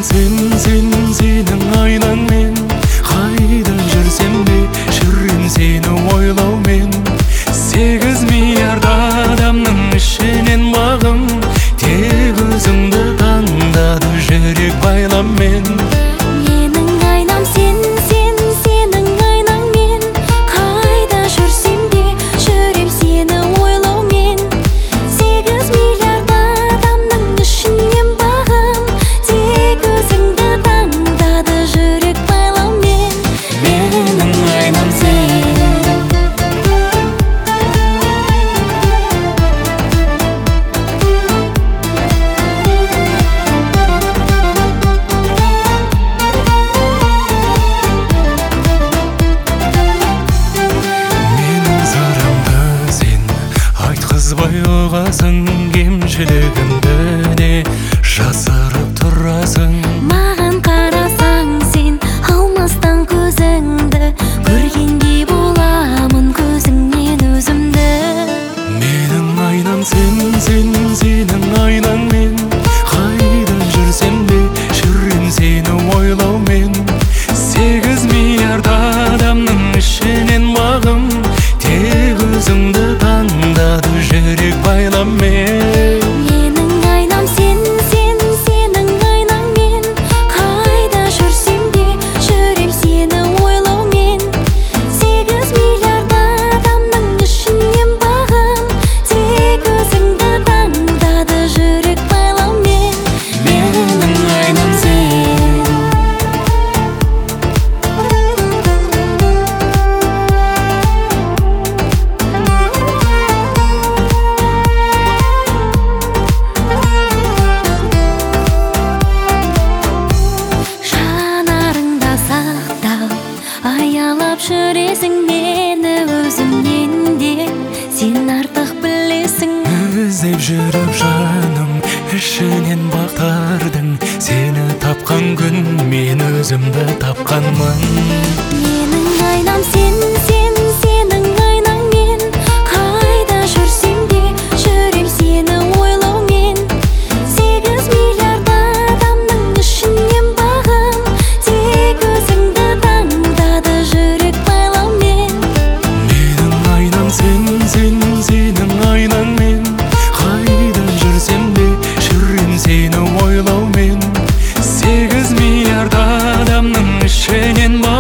сенің айнаңмен. Қайда жүрсем де жүрем сені ойлаумен. 8 миллиард адамның ішінен бағым тек өзіңді таңдады жүрек байламмен. Менің айнам сенің айнаңмен. Қайда жүрсем де жүрем сені ойлаумен. 8 миллиард адамның ішінен бағым тек өзіңді таңдады жүрек байлаумен. Менің айнам айтқызбай ұғасың, кемшілігімді де жасырып тұрасың. Маған қарасаң сен алмастан көзіңді, көргендей боламын көзіңнен өзімді. Менің айнам сенің айнаңмен. Қайда жүрсем де жүрем сені ойлаумен. 8 миллиард адамның ішінен бағым тек өзіңді таңдады жүрек байламмен. Менің айнам сенің айнаңмен. Қайда жүрсем де жүрем сені ойлаумен. 8 миллиард адамның ішінен бағым тек өзіңді таңдады жүрек байлаумен. Менің айнам жанарыңда сақтал, аялап жүресің мені өзімнен де, сен артық білесің. іздеп жүріп жаным ішінен бақтардың, сені тапқан күн мен өзімді тапқанмын. Менің айнам сенің айнаңмен. Қайда жүрсем де жүрем сені ойлаумен. 8 миллиард адамның ішінен бағым тек өзіңді таңдады жүрек байлаумен. Менің айнам сенің айнаңмен. Қайда жүрсем де жүрем сені ойлаумен. 8 миллиард адамның ішінен